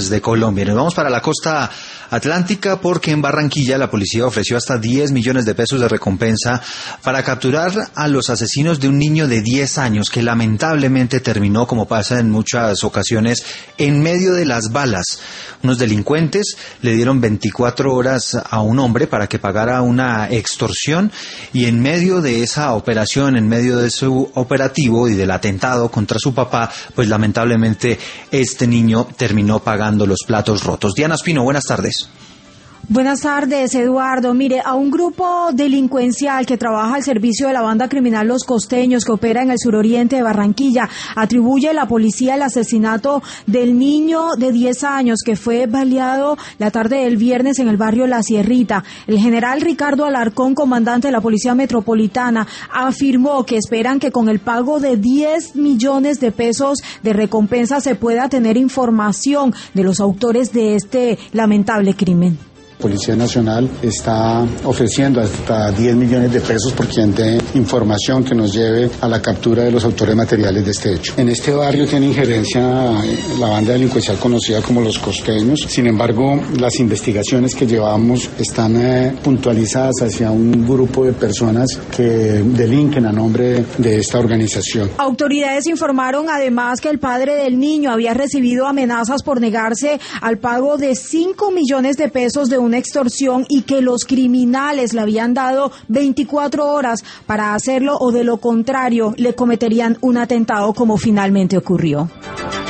de Colombia. Nos vamos para la costa atlántica porque en Barranquilla la policía ofreció hasta 10 millones de pesos de recompensa para capturar a los asesinos de un niño de 10 años que lamentablemente terminó, como pasa en muchas ocasiones, en medio de las balas. Unos delincuentes le dieron 24 horas a un hombre para que pagara una extorsión y en medio de esa operación, en medio de su operativo y del atentado contra su papá, pues lamentablemente este niño terminó pagando los platos rotos. Diana Espino, buenas tardes. Buenas tardes, Eduardo. Mire, a un grupo delincuencial que trabaja al servicio de la banda criminal Los Costeños, que opera en el suroriente de Barranquilla, atribuye la policía el asesinato del niño de 10 años que fue baleado la tarde del viernes en el barrio La Sierrita. El general Ricardo Alarcón, comandante de la Policía Metropolitana, afirmó que esperan que con el pago de 10 millones de pesos de recompensa se pueda tener información de los autores de este lamentable crimen. Policía Nacional está ofreciendo hasta 10 millones de pesos por quien dé información que nos lleve a la captura de los autores materiales de este hecho. En este barrio tiene injerencia la banda delincuencial conocida como Los Costeños. Sin embargo, las investigaciones que llevamos están puntualizadas hacia un grupo de personas que delinquen a nombre de esta organización. Autoridades informaron además que el padre del niño había recibido amenazas por negarse al pago de 5 millones de pesos de una extorsión y que los criminales le habían dado 24 horas para hacerlo o de lo contrario le cometerían un atentado como finalmente ocurrió.